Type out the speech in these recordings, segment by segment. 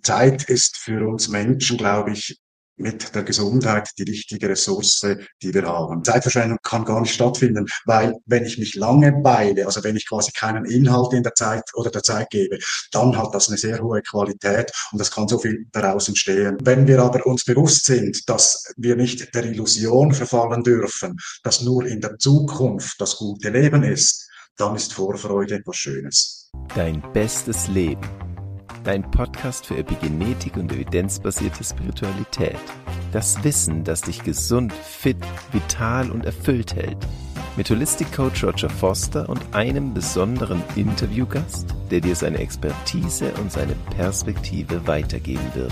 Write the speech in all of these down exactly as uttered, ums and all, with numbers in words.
Zeit ist für uns Menschen, glaube ich, mit der Gesundheit die wichtige Ressource, die wir haben. Zeitverschwendung kann gar nicht stattfinden, weil wenn ich mich langeweile, also wenn ich quasi keinen Inhalt in der Zeit oder der Zeit gebe, dann hat das eine sehr hohe Qualität und es kann so viel daraus entstehen. Wenn wir aber uns bewusst sind, dass wir nicht der Illusion verfallen dürfen, dass nur in der Zukunft das gute Leben ist, dann ist Vorfreude etwas Schönes. Dein bestes Leben. Dein Podcast für Epigenetik und evidenzbasierte Spiritualität. Das Wissen, das dich gesund, fit, vital und erfüllt hält. Mit Holistic Coach Roger Foster und einem besonderen Interviewgast, der dir seine Expertise und seine Perspektive weitergeben wird.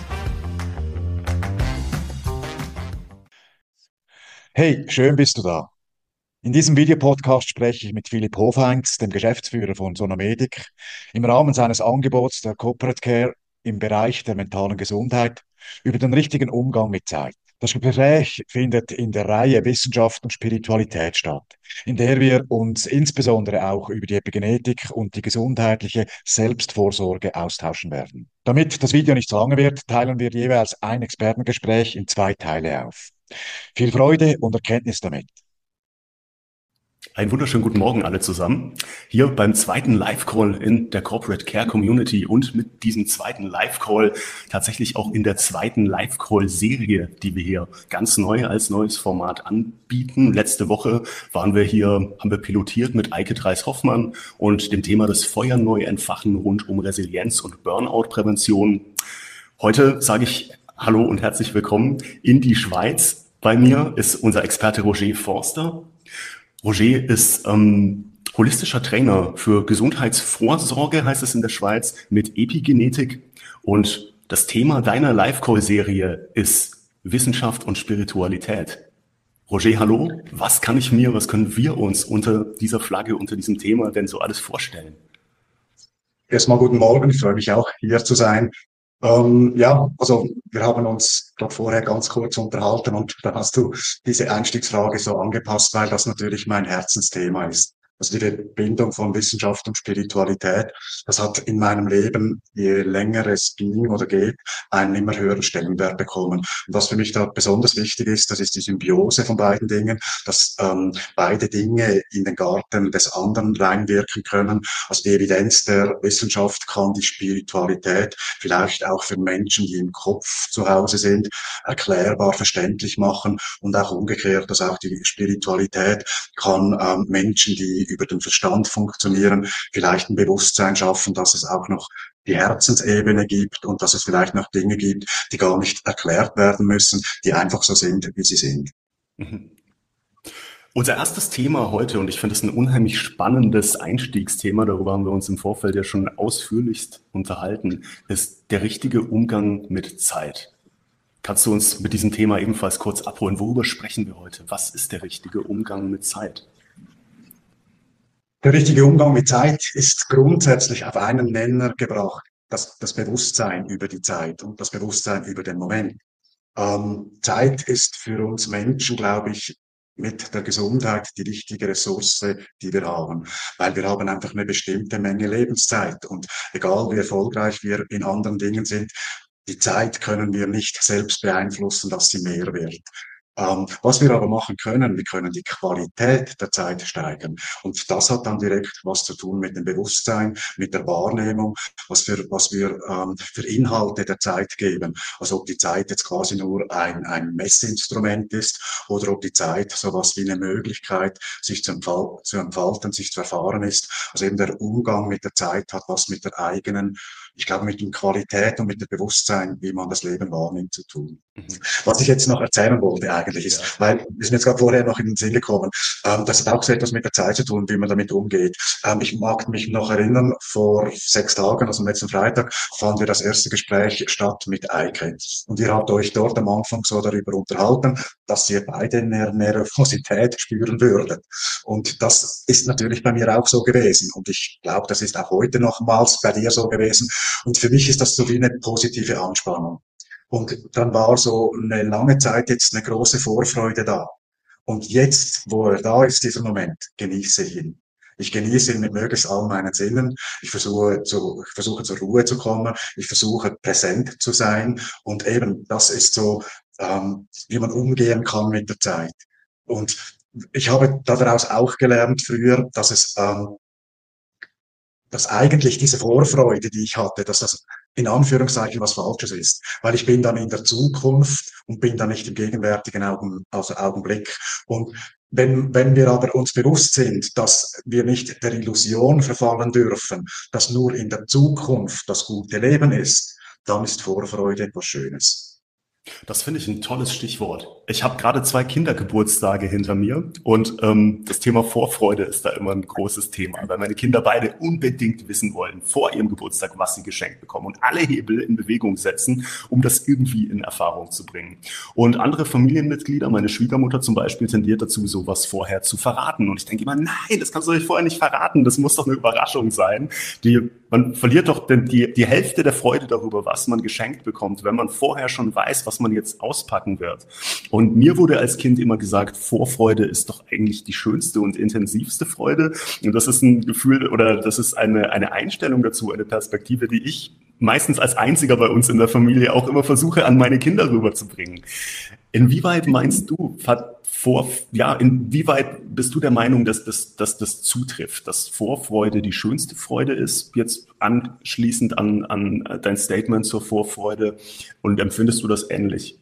Hey, schön bist du da. In diesem Videopodcast spreche ich mit Philipp Hofheinz, dem Geschäftsführer von Sonomedic, im Rahmen seines Angebots der Corporate Care im Bereich der mentalen Gesundheit über den richtigen Umgang mit Zeit. Das Gespräch findet in der Reihe Wissenschaft und Spiritualität statt, in der wir uns insbesondere auch über die Epigenetik und die gesundheitliche Selbstvorsorge austauschen werden. Damit das Video nicht zu lange wird, teilen wir jeweils ein Expertengespräch in zwei Teile auf. Viel Freude und Erkenntnis damit. Einen wunderschönen guten Morgen alle zusammen. Hier beim zweiten Live-Call in der Corporate Care Community und mit diesem zweiten Live-Call tatsächlich auch in der zweiten Live-Call-Serie, die wir hier ganz neu als neues Format anbieten. Letzte Woche waren wir hier, haben wir pilotiert mit Eike Dreis-Hoffmann und dem Thema des Feuer neu entfachen rund um Resilienz und Burnout-Prävention. Heute sage ich Hallo und herzlich willkommen in die Schweiz. Bei mir ist unser Experte Roger Forster. Roger ist ähm, holistischer Trainer für Gesundheitsvorsorge, heißt es in der Schweiz, mit Epigenetik. Und das Thema deiner Live-Call-Serie ist Wissenschaft und Spiritualität. Roger, hallo. Was kann ich mir, was können wir uns unter dieser Flagge, unter diesem Thema denn so alles vorstellen? Erstmal guten Morgen, ich freue mich auch, hier zu sein. Ähm, ja, also wir haben uns gerade vorher ganz kurz unterhalten und dann hast du diese Einstiegsfrage so angepasst, weil das natürlich mein Herzensthema ist. Also die Verbindung von Wissenschaft und Spiritualität, das hat in meinem Leben, je länger es ging oder geht, einen immer höheren Stellenwert bekommen. Und was für mich da besonders wichtig ist, das ist die Symbiose von beiden Dingen, dass ähm, beide Dinge in den Garten des anderen reinwirken können. Also die Evidenz der Wissenschaft kann die Spiritualität vielleicht auch für Menschen, die im Kopf zu Hause sind, erklärbar, verständlich machen und auch umgekehrt, dass auch die Spiritualität kann ähm, Menschen, die über den Verstand funktionieren, vielleicht ein Bewusstsein schaffen, dass es auch noch die Herzensebene gibt und dass es vielleicht noch Dinge gibt, die gar nicht erklärt werden müssen, die einfach so sind, wie sie sind. Mhm. Unser erstes Thema heute, und ich finde es ein unheimlich spannendes Einstiegsthema, darüber haben wir uns im Vorfeld ja schon ausführlichst unterhalten, ist der richtige Umgang mit Zeit. Kannst du uns mit diesem Thema ebenfalls kurz abholen? Worüber sprechen wir heute? Was ist der richtige Umgang mit Zeit? Der richtige Umgang mit Zeit ist grundsätzlich auf einen Nenner gebracht, das, das Bewusstsein über die Zeit und das Bewusstsein über den Moment. Ähm, Zeit ist für uns Menschen, glaube ich, mit der Gesundheit die wichtige Ressource, die wir haben, weil wir haben einfach eine bestimmte Menge Lebenszeit und egal wie erfolgreich wir in anderen Dingen sind, die Zeit können wir nicht selbst beeinflussen, dass sie mehr wird. Ähm, was wir aber machen können, wir können die Qualität der Zeit steigern. Und das hat dann direkt was zu tun mit dem Bewusstsein, mit der Wahrnehmung, was für, was wir ähm, für Inhalte der Zeit geben. Also ob die Zeit jetzt quasi nur ein, ein Messinstrument ist oder ob die Zeit sowas wie eine Möglichkeit, sich zu, entfal zu entfalten, sich zu erfahren ist. Also eben der Umgang mit der Zeit hat was mit der eigenen, ich glaube, mit der Qualität und mit dem Bewusstsein, wie man das Leben wahrnimmt, zu tun. Mhm. Was ich jetzt noch erzählen wollte eigentlich ist, Ja. weil wir sind jetzt gerade vorher noch in den Sinn gekommen, ähm, das hat auch so etwas mit der Zeit zu tun, wie man damit umgeht. Ähm, ich mag mich noch erinnern, vor sechs Tagen, also am letzten Freitag, fand wir das erste Gespräch statt mit Eike. Und ihr habt euch dort am Anfang so darüber unterhalten, dass ihr beide eine Nervosität spüren würdet. Und das ist natürlich bei mir auch so gewesen. Und ich glaube, das ist auch heute nochmals bei dir so gewesen. Und für mich ist das so wie eine positive Anspannung. Und dann war so eine lange Zeit jetzt eine große Vorfreude da. Und jetzt, wo er da ist, dieser Moment, genieße ich ihn. Ich genieße ihn mit möglichst all meinen Sinnen. Ich versuche, zu, ich versuche zur Ruhe zu kommen. Ich versuche präsent zu sein. Und eben, das ist so, ähm, wie man umgehen kann mit der Zeit. Und ich habe daraus auch gelernt früher, dass es, ähm, dass eigentlich diese Vorfreude, die ich hatte, dass das in Anführungszeichen was Falsches ist. Weil ich bin dann in der Zukunft und bin dann nicht im gegenwärtigen Augen, also Augenblick. Und wenn, wenn wir aber uns bewusst sind, dass wir nicht der Illusion verfallen dürfen, dass nur in der Zukunft das gute Leben ist, dann ist Vorfreude etwas Schönes. Das finde ich ein tolles Stichwort. Ich habe gerade zwei Kindergeburtstage hinter mir und ähm, das Thema Vorfreude ist da immer ein großes Thema, weil meine Kinder beide unbedingt wissen wollen vor ihrem Geburtstag, was sie geschenkt bekommen und alle Hebel in Bewegung setzen, um das irgendwie in Erfahrung zu bringen. Und andere Familienmitglieder, meine Schwiegermutter zum Beispiel, tendiert dazu, sowas vorher zu verraten. Und ich denke immer, nein, das kannst du euch vorher nicht verraten, das muss doch eine Überraschung sein. Die, man verliert doch die, die Hälfte der Freude darüber, was man geschenkt bekommt, wenn man vorher schon weiß, was man jetzt auspacken wird. Und mir wurde als Kind immer gesagt, Vorfreude ist doch eigentlich die schönste und intensivste Freude. Und das ist ein Gefühl oder das ist eine, eine Einstellung dazu, eine Perspektive, die ich meistens als einziger bei uns in der Familie auch immer versuche, an meine Kinder rüberzubringen. Inwieweit meinst du, vor, ja, inwieweit bist du der Meinung, dass das, dass das zutrifft, dass Vorfreude die schönste Freude ist, jetzt anschließend an, an dein Statement zur Vorfreude, und empfindest du das ähnlich?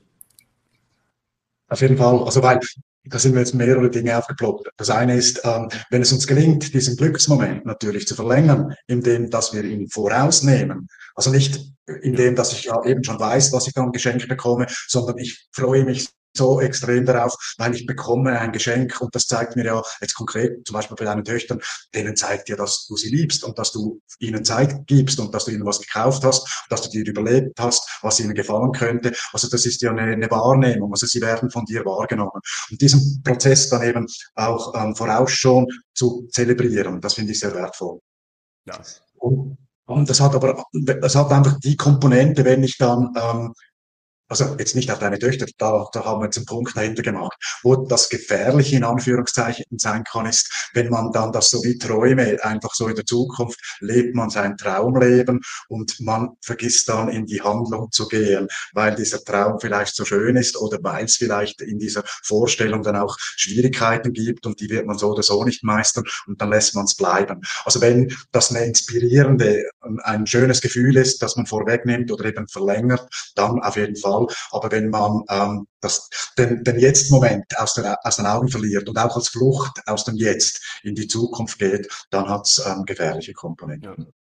Auf jeden Fall, also weil da sind mir jetzt mehrere Dinge aufgeploppt. Das eine ist, ähm, wenn es uns gelingt, diesen Glücksmoment natürlich zu verlängern, indem, dass wir ihn vorausnehmen. Also nicht indem, dass ich ja eben schon weiß, was ich dann geschenkt bekomme, sondern ich freue mich so extrem darauf, weil ich bekomme ein Geschenk und das zeigt mir ja jetzt konkret, zum Beispiel bei deinen Töchtern, denen zeigt dir, dass du sie liebst und dass du ihnen Zeit gibst und dass du ihnen was gekauft hast, dass du dir überlegt hast, was ihnen gefallen könnte. Also das ist ja eine, eine Wahrnehmung, also sie werden von dir wahrgenommen. Und diesen Prozess dann eben auch ähm, voraus schon zu zelebrieren, das finde ich sehr wertvoll. Ja. Und, und das hat aber, das hat einfach die Komponente, wenn ich dann ähm, also jetzt nicht auf deine Töchter, da, da haben wir jetzt einen Punkt dahinter gemacht. Wo das Gefährliche in Anführungszeichen sein kann, ist, wenn man dann das so wie Träume, einfach so in der Zukunft, lebt man sein Traumleben und man vergisst dann in die Handlung zu gehen, weil dieser Traum vielleicht so schön ist oder weil es vielleicht in dieser Vorstellung dann auch Schwierigkeiten gibt und die wird man so oder so nicht meistern und dann lässt man es bleiben. Also wenn das eine inspirierende, ein schönes Gefühl ist, das man vorwegnimmt oder eben verlängert, dann auf jeden Fall. Aber wenn man ähm, das, den, den Jetzt-Moment aus, der, aus den Augen verliert und auch als Flucht aus dem Jetzt in die Zukunft geht, dann hat es ähm, gefährliche Komponenten. Ja.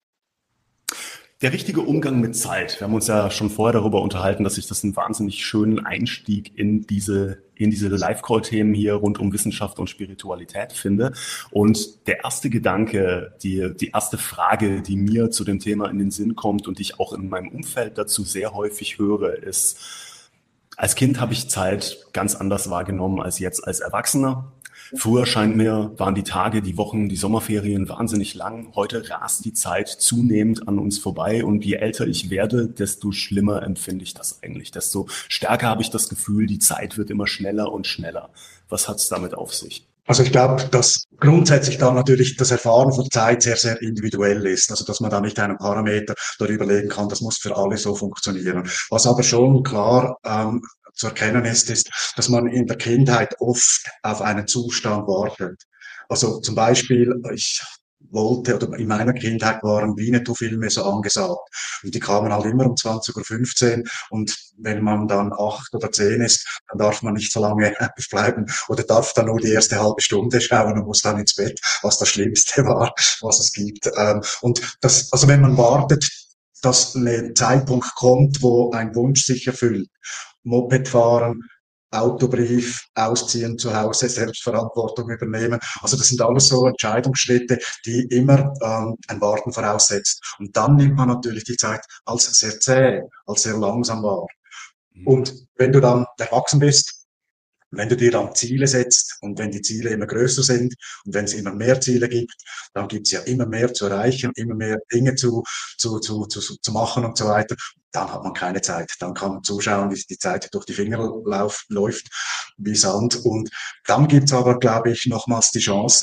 Der richtige Umgang mit Zeit. Wir haben uns ja schon vorher darüber unterhalten, dass ich das einen wahnsinnig schönen Einstieg in diese, in diese Live-Call-Themen hier rund um Wissenschaft und Spiritualität finde. Und der erste Gedanke, die, die erste Frage, die mir zu dem Thema in den Sinn kommt und die ich auch in meinem Umfeld dazu sehr häufig höre, ist: Als Kind habe ich Zeit ganz anders wahrgenommen als jetzt als Erwachsener. Früher, scheint mir, waren die Tage, die Wochen, die Sommerferien wahnsinnig lang. Heute rast die Zeit zunehmend an uns vorbei. Und je älter ich werde, desto schlimmer empfinde ich das eigentlich. Desto stärker habe ich das Gefühl, die Zeit wird immer schneller und schneller. Was hat es damit auf sich? Also ich glaube, dass grundsätzlich da natürlich das Erfahren von Zeit sehr, sehr individuell ist. Also dass man da nicht einen Parameter darüber legen kann, das muss für alle so funktionieren. Was aber schon klar ähm, zu erkennen ist, ist, dass man in der Kindheit oft auf einen Zustand wartet. Also zum Beispiel, ich wollte, oder in meiner Kindheit waren Winnetou-Filme so angesagt. Und die kamen halt immer um zwanzig Uhr fünfzehn. Und wenn man dann acht oder zehn ist, dann darf man nicht so lange bleiben oder darf dann nur die erste halbe Stunde schauen und muss dann ins Bett, was das Schlimmste war, was es gibt. Und das, also wenn man wartet, dass ein Zeitpunkt kommt, wo ein Wunsch sich erfüllt, Moped fahren, Autobrief, ausziehen zu Hause, Selbstverantwortung übernehmen. Also das sind alles so Entscheidungsschritte, die immer ähm, ein Warten voraussetzt. Und dann nimmt man natürlich die Zeit als sehr zäh, als sehr langsam wahr. Und wenn du dann erwachsen bist, wenn du dir dann Ziele setzt und wenn die Ziele immer größer sind und wenn es immer mehr Ziele gibt, dann gibt es ja immer mehr zu erreichen, immer mehr Dinge zu, zu, zu, zu, zu machen und so weiter. Dann hat man keine Zeit. Dann kann man zuschauen, wie die Zeit durch die Finger lauf, läuft, wie Sand. Und dann gibt's aber, glaube ich, nochmals die Chance,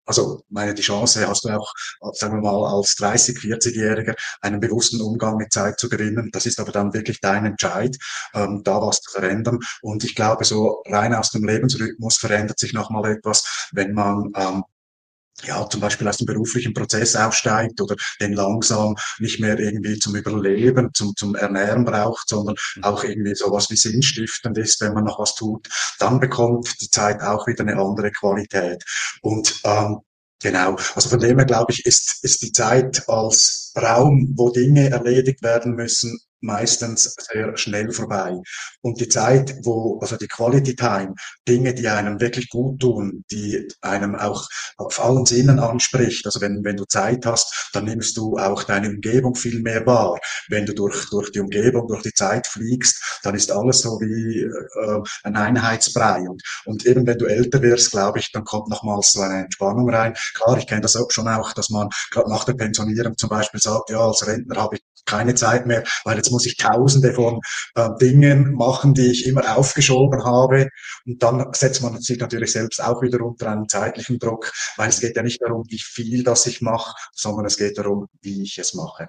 Also, meine, die Chance hast du auch, sagen wir mal, als dreißig-, vierzig-Jähriger einen bewussten Umgang mit Zeit zu gewinnen. Das ist aber dann wirklich dein Entscheid, ähm, da was zu verändern. Und ich glaube, so rein aus dem Lebensrhythmus verändert sich nochmal etwas, wenn man ähm, ja, zum Beispiel aus dem beruflichen Prozess aussteigt oder den langsam nicht mehr irgendwie zum Überleben, zum, zum Ernähren braucht, sondern auch irgendwie sowas wie sinnstiftend ist, wenn man noch was tut, dann bekommt die Zeit auch wieder eine andere Qualität. Und ähm, genau, also von dem her glaube ich, ist, ist die Zeit als Raum, wo Dinge erledigt werden müssen, meistens sehr schnell vorbei. Und die Zeit, wo, also die Quality Time, Dinge, die einem wirklich gut tun, die einem auch auf allen Sinnen anspricht. Also wenn, wenn du Zeit hast, dann nimmst du auch deine Umgebung viel mehr wahr. Wenn du durch, durch die Umgebung, durch die Zeit fliegst, dann ist alles so wie äh, ein Einheitsbrei. Und, und eben wenn du älter wirst, glaube ich, dann kommt nochmals so eine Entspannung rein. Klar, ich kenne das auch schon auch, dass man gerade nach der Pensionierung zum Beispiel sagt, ja, als Rentner habe ich keine Zeit mehr, weil jetzt muss ich tausende von äh, Dingen machen, die ich immer aufgeschoben habe. Und dann setzt man sich natürlich selbst auch wieder unter einen zeitlichen Druck, weil es geht ja nicht darum, wie viel das ich mache, sondern es geht darum, wie ich es mache.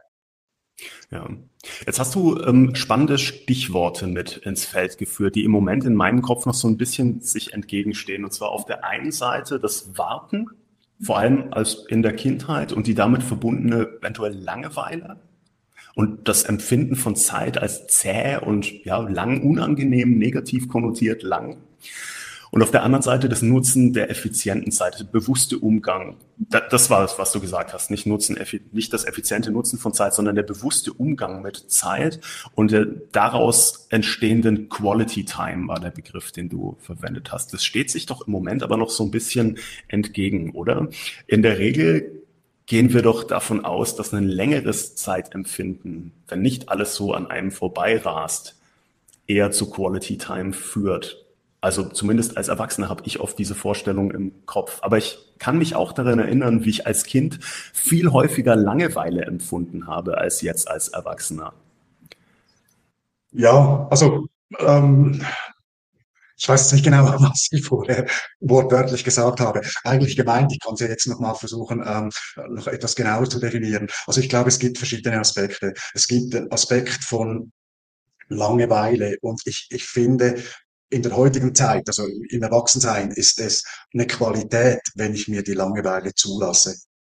Ja, jetzt hast du ähm, spannende Stichworte mit ins Feld geführt, die im Moment in meinem Kopf noch so ein bisschen sich entgegenstehen. Und zwar auf der einen Seite das Warten, vor allem als in der Kindheit und die damit verbundene eventuell Langeweile. Und das Empfinden von Zeit als zäh und ja, lang unangenehm, negativ konnotiert lang. Und auf der anderen Seite das Nutzen der effizienten Zeit, der bewusste Umgang. Das war es, was du gesagt hast. Nicht Nutzen, nicht das effiziente Nutzen von Zeit, sondern der bewusste Umgang mit Zeit und der daraus entstehenden Quality Time war der Begriff, den du verwendet hast. Das steht sich doch im Moment aber noch so ein bisschen entgegen, oder? In der Regel gehen wir doch davon aus, dass ein längeres Zeitempfinden, wenn nicht alles so an einem vorbeirast, eher zu Quality Time führt. Also zumindest als Erwachsener habe ich oft diese Vorstellung im Kopf. Aber ich kann mich auch daran erinnern, wie ich als Kind viel häufiger Langeweile empfunden habe als jetzt als Erwachsener. Ja, also ähm, ich weiß jetzt nicht genau, was ich vorher wortwörtlich gesagt habe. Eigentlich gemeint, ich kann es ja jetzt nochmal versuchen, ähm, noch etwas genauer zu definieren. Also ich glaube, es gibt verschiedene Aspekte. Es gibt den Aspekt von Langeweile und ich, ich finde, in der heutigen Zeit, also im Erwachsensein, ist es eine Qualität, wenn ich mir die Langeweile zulasse.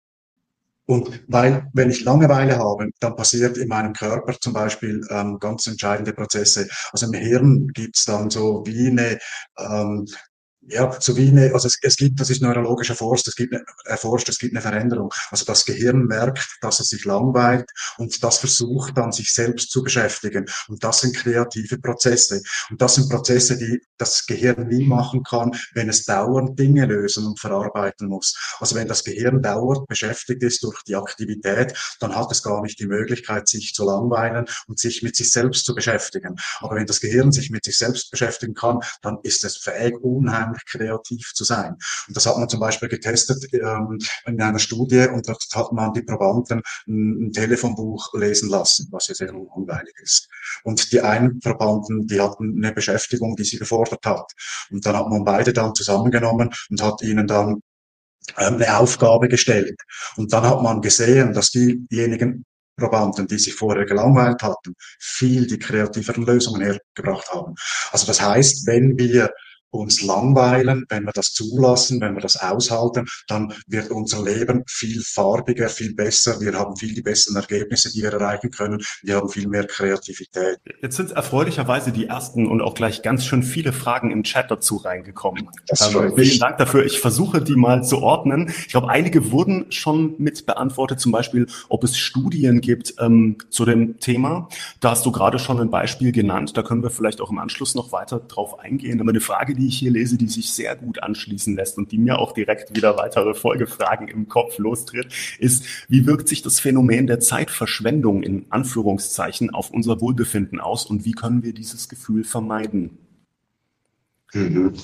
Und weil, wenn ich Langeweile habe, dann passiert in meinem Körper zum Beispiel ähm, ganz entscheidende Prozesse. Also im Hirn gibt's dann so wie eine ähm, ja, so wie eine, also es, es gibt, das ist neurologisch erforscht, es gibt eine, erforscht, es gibt eine Veränderung. Also das Gehirn merkt, dass es sich langweilt und das versucht dann, sich selbst zu beschäftigen. Und das sind kreative Prozesse. Und das sind Prozesse, die das Gehirn nie machen kann, wenn es dauernd Dinge lösen und verarbeiten muss. Also wenn das Gehirn dauernd beschäftigt ist durch die Aktivität, dann hat es gar nicht die Möglichkeit, sich zu langweilen und sich mit sich selbst zu beschäftigen. Aber wenn das Gehirn sich mit sich selbst beschäftigen kann, dann ist es fähig, unheimlich kreativ zu sein. Und das hat man zum Beispiel getestet ähm, in einer Studie und dort hat man die Probanden ein, ein Telefonbuch lesen lassen, was ja sehr langweilig ist. Und die einen Probanden, die hatten eine Beschäftigung, die sie gefordert hat. Und dann hat man beide dann zusammengenommen und hat ihnen dann ähm, eine Aufgabe gestellt. Und dann hat man gesehen, dass diejenigen Probanden, die sich vorher gelangweilt hatten, viel die kreativeren Lösungen hergebracht haben. Also das heißt, wenn wir uns langweilen, wenn wir das zulassen, wenn wir das aushalten, dann wird unser Leben viel farbiger, viel besser. Wir haben viel die besten Ergebnisse, die wir erreichen können. Wir haben viel mehr Kreativität. Jetzt sind erfreulicherweise die ersten und auch gleich ganz schön viele Fragen im Chat dazu reingekommen. Das freut ähm, mich. Vielen Dank dafür. Ich versuche, die mal zu ordnen. Ich glaube, einige wurden schon mit beantwortet, zum Beispiel, ob es Studien gibt ähm, zu dem Thema. Da hast du gerade schon ein Beispiel genannt. Da können wir vielleicht auch im Anschluss noch weiter drauf eingehen. Aber eine Frage, die die ich hier lese, die sich sehr gut anschließen lässt und die mir auch direkt wieder weitere Folgefragen im Kopf lostritt, ist, wie wirkt sich das Phänomen der Zeitverschwendung in Anführungszeichen auf unser Wohlbefinden aus und wie können wir dieses Gefühl vermeiden? Mhm.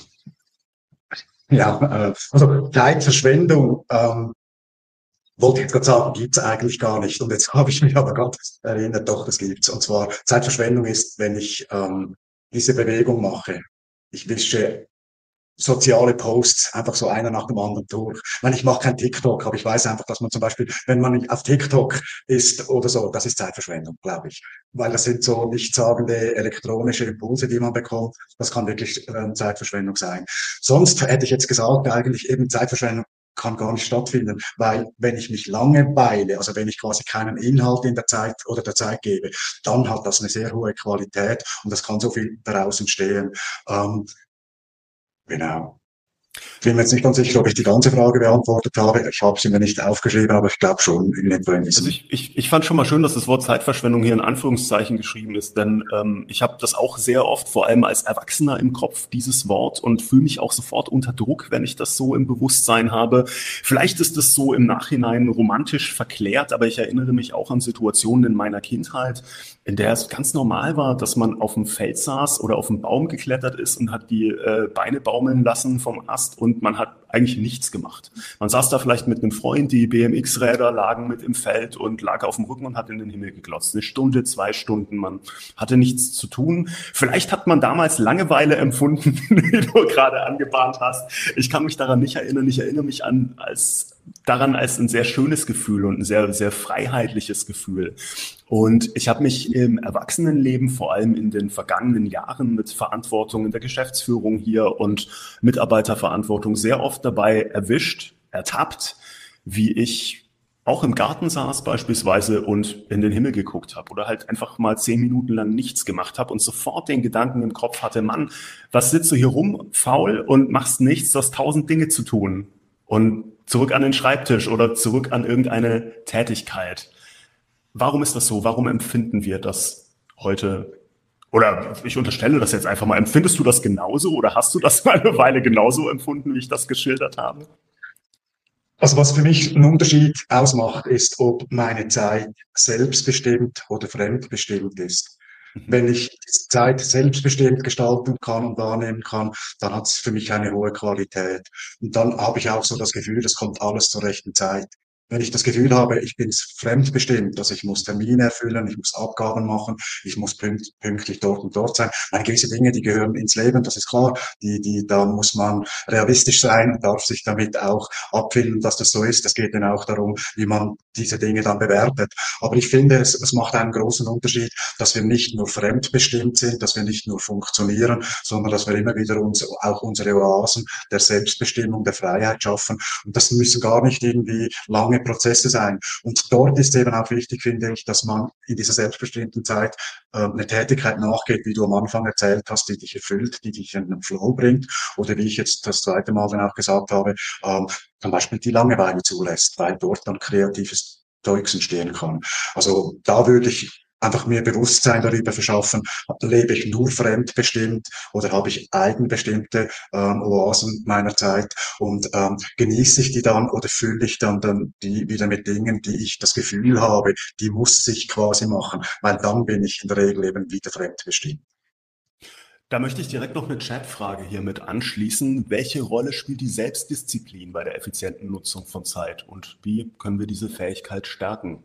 Ja, äh, also Zeitverschwendung, ähm, wollte ich jetzt gerade sagen, gibt's eigentlich gar nicht. Und jetzt habe ich mich aber gerade erinnert, doch, das gibt's. Und zwar Zeitverschwendung ist, wenn ich ähm, diese Bewegung mache. Ich wische soziale Posts einfach so einer nach dem anderen durch. Ich meine, ich mache kein TikTok, aber ich weiß einfach, dass man zum Beispiel, wenn man auf TikTok ist oder so, das ist Zeitverschwendung, glaube ich. Weil das sind so nichtssagende elektronische Impulse, die man bekommt. Das kann wirklich ähm, Zeitverschwendung sein. Sonst hätte ich jetzt gesagt, eigentlich eben Zeitverschwendung kann gar nicht stattfinden, weil wenn ich mich langeweile, also wenn ich quasi keinen Inhalt in der Zeit oder der Zeit gebe, dann hat das eine sehr hohe Qualität und das kann so viel daraus entstehen. Ähm, genau. Ich bin mir jetzt nicht ganz sicher, ob ich die ganze Frage beantwortet habe. Ich habe sie mir nicht aufgeschrieben, aber ich glaube schon in etwa in Also diesem. ich, ich, ich fand schon mal schön, dass das Wort Zeitverschwendung hier in Anführungszeichen geschrieben ist, denn ähm, ich habe das auch sehr oft, vor allem als Erwachsener im Kopf, dieses Wort, und fühle mich auch sofort unter Druck, wenn ich das so im Bewusstsein habe. Vielleicht ist das so im Nachhinein romantisch verklärt, aber ich erinnere mich auch an Situationen in meiner Kindheit, in der es ganz normal war, dass man auf dem Feld saß oder auf dem Baum geklettert ist und hat die äh, Beine baumeln lassen vom Ast und man hat eigentlich nichts gemacht. Man saß da vielleicht mit einem Freund, die B M X-Räder lagen mit im Feld und lag auf dem Rücken und hat in den Himmel geglotzt. Eine Stunde, zwei Stunden, man hatte nichts zu tun. Vielleicht hat man damals Langeweile empfunden, wie du gerade angebahnt hast. Ich kann mich daran nicht erinnern. Ich erinnere mich an als daran als ein sehr schönes Gefühl und ein sehr, sehr freiheitliches Gefühl. Und ich habe mich im Erwachsenenleben, vor allem in den vergangenen Jahren mit Verantwortung in der Geschäftsführung hier und Mitarbeiterverantwortung sehr oft dabei erwischt, ertappt, wie ich auch im Garten saß beispielsweise und in den Himmel geguckt habe oder halt einfach mal zehn Minuten lang nichts gemacht habe und sofort den Gedanken im Kopf hatte, Mann, was sitzt du hier rum, faul und machst nichts, du hast tausend Dinge zu tun. Und zurück an den Schreibtisch oder zurück an irgendeine Tätigkeit. Warum ist das so? Warum empfinden wir das heute? Oder ich unterstelle das jetzt einfach mal. Empfindest du das genauso oder hast du das mal eine Weile genauso empfunden, wie ich das geschildert habe? Also was für mich einen Unterschied ausmacht, ist, ob meine Zeit selbstbestimmt oder fremdbestimmt ist. Wenn ich die Zeit selbstbestimmt gestalten kann und wahrnehmen kann, dann hat es für mich eine hohe Qualität. Und dann habe ich auch so das Gefühl, das kommt alles zur rechten Zeit. Wenn ich das Gefühl habe, ich bin fremdbestimmt, dass ich muss Termine erfüllen, ich muss Abgaben machen, ich muss pünkt, pünktlich dort und dort sein. Meine gewisse Dinge, die gehören ins Leben, das ist klar. Die, die, da muss man realistisch sein, darf sich damit auch abfinden, dass das so ist. Es geht dann auch darum, wie man diese Dinge dann bewertet. Aber ich finde, es, es macht einen großen Unterschied, dass wir nicht nur fremdbestimmt sind, dass wir nicht nur funktionieren, sondern dass wir immer wieder uns, auch unsere Oasen der Selbstbestimmung, der Freiheit schaffen. Und das müssen gar nicht irgendwie lange Prozesse sein. Und dort ist eben auch wichtig, finde ich, dass man in dieser selbstbestimmten Zeit äh, eine Tätigkeit nachgeht, wie du am Anfang erzählt hast, die dich erfüllt, die dich in den Flow bringt. Oder wie ich jetzt das zweite Mal dann auch gesagt habe, ähm, zum Beispiel die Langeweile zulässt, weil dort dann kreatives Zeugs entstehen kann. Also da würde ich einfach mir Bewusstsein darüber verschaffen, lebe ich nur fremdbestimmt oder habe ich eigenbestimmte ähm, Oasen meiner Zeit und ähm, genieße ich die dann oder fülle ich dann, dann die wieder mit Dingen, die ich das Gefühl habe, die muss ich quasi machen, weil dann bin ich in der Regel eben wieder fremdbestimmt. Da möchte ich direkt noch eine Chatfrage hier mit anschließen. Welche Rolle spielt die Selbstdisziplin bei der effizienten Nutzung von Zeit und wie können wir diese Fähigkeit stärken?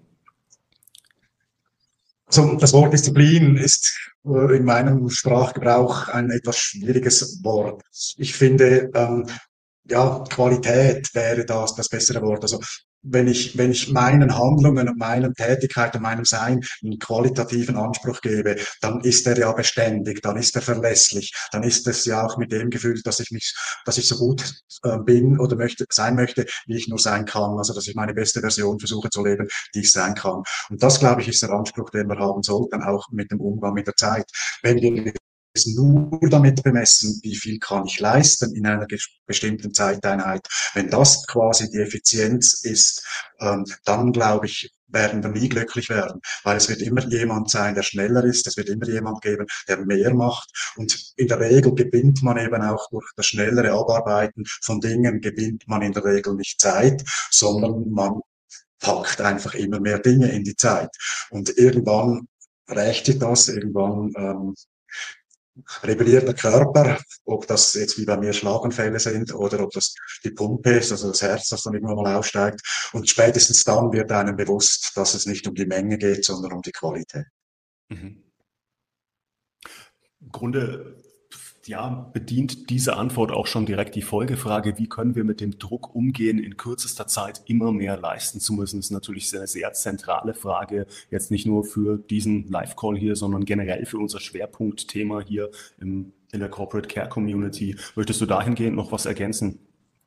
Also das Wort Disziplin ist äh, in meinem Sprachgebrauch ein etwas schwieriges Wort. Ich finde, ähm, ja, Qualität wäre das, das bessere Wort. Also wenn ich, wenn ich meinen Handlungen und meinen Tätigkeiten, meinem Sein einen qualitativen Anspruch gebe, dann ist er ja beständig, dann ist er verlässlich, dann ist es ja auch mit dem Gefühl, dass ich mich, dass ich so gut äh, bin oder möchte, sein möchte, wie ich nur sein kann. Also, dass ich meine beste Version versuche zu leben, die ich sein kann. Und das, glaube ich, ist der Anspruch, den wir haben sollten, auch mit dem Umgang mit der Zeit. Wenn wir es nur damit bemessen, wie viel kann ich leisten in einer bestimmten Zeiteinheit. Wenn das quasi die Effizienz ist, ähm, dann glaube ich, werden wir nie glücklich werden, weil es wird immer jemand sein, der schneller ist, es wird immer jemand geben, der mehr macht und in der Regel gewinnt man eben auch durch das schnellere Abarbeiten von Dingen, gewinnt man in der Regel nicht Zeit, sondern man packt einfach immer mehr Dinge in die Zeit und irgendwann rächt sich das, irgendwann ähm, rebelliert der Körper, ob das jetzt wie bei mir Schlaganfälle sind oder ob das die Pumpe ist, also das Herz, das dann irgendwann mal aufsteigt. Und spätestens dann wird einem bewusst, dass es nicht um die Menge geht, sondern um die Qualität. Mhm. Im Grunde Ja, bedient diese Antwort auch schon direkt die Folgefrage, wie können wir mit dem Druck umgehen, in kürzester Zeit immer mehr leisten zu müssen? Das ist natürlich eine sehr zentrale Frage, jetzt nicht nur für diesen Live-Call hier, sondern generell für unser Schwerpunktthema hier im, in der Corporate Care Community. Möchtest du dahingehend noch was ergänzen?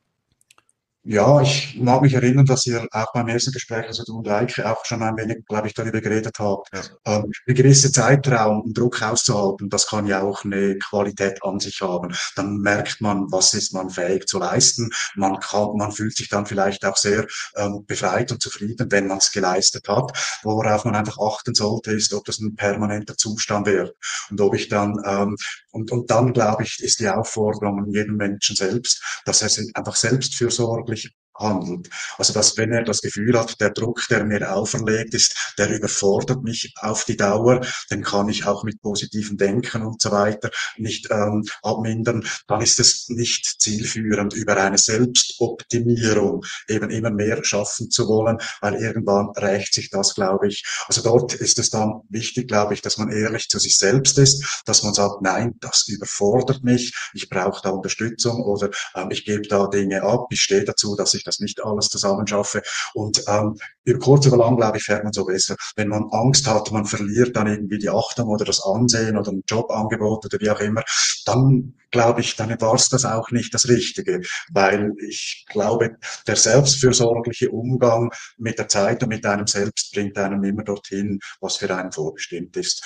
Ja, ich mag mich erinnern, dass ihr auch beim ersten Gespräch, also du und Eike, auch schon ein wenig, glaube ich, darüber geredet habt. Ja. Ähm, ein gewisser Zeitraum, um Druck auszuhalten, das kann ja auch eine Qualität an sich haben. Dann merkt man, was ist man fähig zu leisten. Man kann, man fühlt sich dann vielleicht auch sehr ähm, befreit und zufrieden, wenn man es geleistet hat. Worauf man einfach achten sollte, ist, ob das ein permanenter Zustand wird und ob ich dann ähm, und und dann, glaube ich, ist die Aufforderung an jeden Menschen selbst, dass er sich einfach selbstfürsorglich handelt. Also, dass wenn er das Gefühl hat, der Druck, der mir auferlegt ist, der überfordert mich auf die Dauer, den kann ich auch mit positivem Denken und so weiter nicht ähm, abmindern, dann ist es nicht zielführend, über eine Selbstoptimierung eben immer mehr schaffen zu wollen, weil irgendwann rächt sich das, glaube ich. Also dort ist es dann wichtig, glaube ich, dass man ehrlich zu sich selbst ist, dass man sagt, nein, das überfordert mich, ich brauche da Unterstützung oder ähm, ich gebe da Dinge ab, ich stehe dazu, dass ich das nicht alles zusammen schaffe. Und ähm, über kurz oder lang, glaube ich, fährt man so besser. Wenn man Angst hat, man verliert dann irgendwie die Achtung oder das Ansehen oder ein Jobangebot oder wie auch immer, dann glaube ich, dann war es das auch nicht das Richtige. Weil ich glaube, der selbstfürsorgliche Umgang mit der Zeit und mit einem selbst bringt einem immer dorthin, was für einen vorbestimmt ist.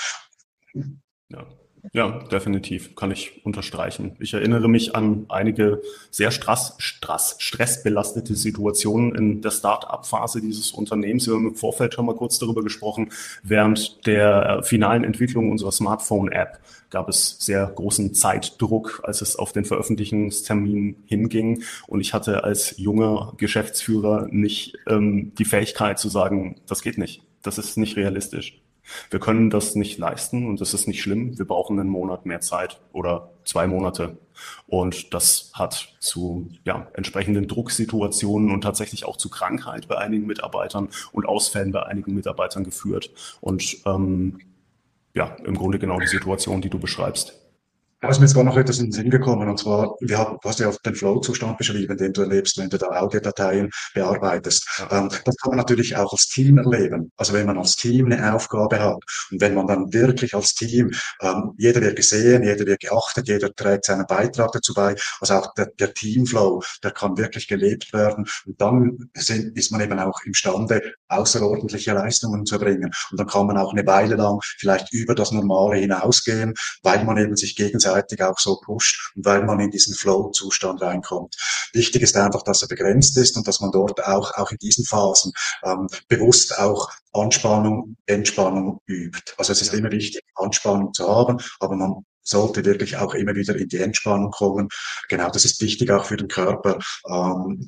Ja. Ja, definitiv, kann ich unterstreichen. Ich erinnere mich an einige sehr stress, stress, stressbelastete Situationen in der Start-up-Phase dieses Unternehmens. Wir haben im Vorfeld schon mal kurz darüber gesprochen. Während der finalen Entwicklung unserer Smartphone-App gab es sehr großen Zeitdruck, als es auf den Veröffentlichungstermin hinging. Und ich hatte als junger Geschäftsführer nicht ähm, die Fähigkeit zu sagen, das geht nicht, das ist nicht realistisch. Wir können das nicht leisten und das ist nicht schlimm. Wir brauchen einen Monat mehr Zeit oder zwei Monate. Und das hat zu ja, entsprechenden Drucksituationen und tatsächlich auch zu Krankheit bei einigen Mitarbeitern und Ausfällen bei einigen Mitarbeitern geführt. Und ähm, ja, im Grunde genau die Situation, die du beschreibst. Da ist mir jetzt gar noch etwas in den Sinn gekommen, und zwar, wir haben, du hast ja den Flow-Zustand beschrieben, den du erlebst, wenn du da Audiodateien bearbeitest. Ähm, das kann man natürlich auch als Team erleben. Also wenn man als Team eine Aufgabe hat und wenn man dann wirklich als Team, ähm, jeder wird gesehen, jeder wird geachtet, jeder trägt seinen Beitrag dazu bei, also auch der, der Teamflow, der kann wirklich gelebt werden und dann sind, ist man eben auch imstande, außerordentliche Leistungen zu erbringen. Und dann kann man auch eine Weile lang vielleicht über das Normale hinausgehen, weil man eben sich gegenseitig auch so pusht und weil man in diesen Flow-Zustand reinkommt. Wichtig ist einfach, dass er begrenzt ist und dass man dort auch, auch in diesen Phasen ähm, bewusst auch Anspannung, Entspannung übt. Also es ist immer wichtig, Anspannung zu haben, aber man sollte wirklich auch immer wieder in die Entspannung kommen. Genau, das ist wichtig auch für den Körper. Ähm,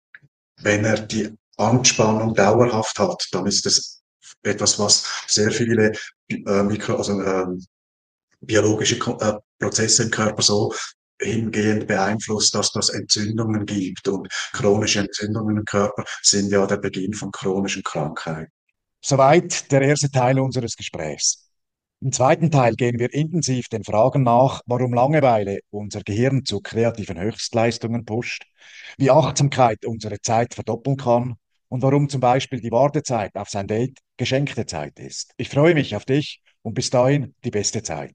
wenn er die Anspannung dauerhaft hat, dann ist es etwas, was sehr viele äh, Mikro, also äh, biologische äh, Prozesse im Körper so hingehend beeinflusst, dass das Entzündungen gibt. Und chronische Entzündungen im Körper sind ja der Beginn von chronischen Krankheiten. Soweit der erste Teil unseres Gesprächs. Im zweiten Teil gehen wir intensiv den Fragen nach, warum Langeweile unser Gehirn zu kreativen Höchstleistungen pusht, wie Achtsamkeit unsere Zeit verdoppeln kann und warum zum Beispiel die Wartezeit auf sein Date geschenkte Zeit ist. Ich freue mich auf dich und bis dahin die beste Zeit.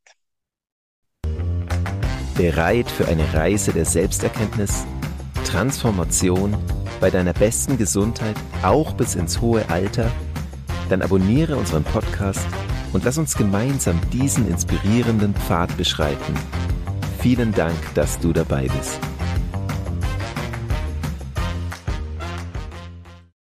Bereit für eine Reise der Selbsterkenntnis, Transformation bei deiner besten Gesundheit, auch bis ins hohe Alter? Dann abonniere unseren Podcast und lass uns gemeinsam diesen inspirierenden Pfad beschreiten. Vielen Dank, dass du dabei bist.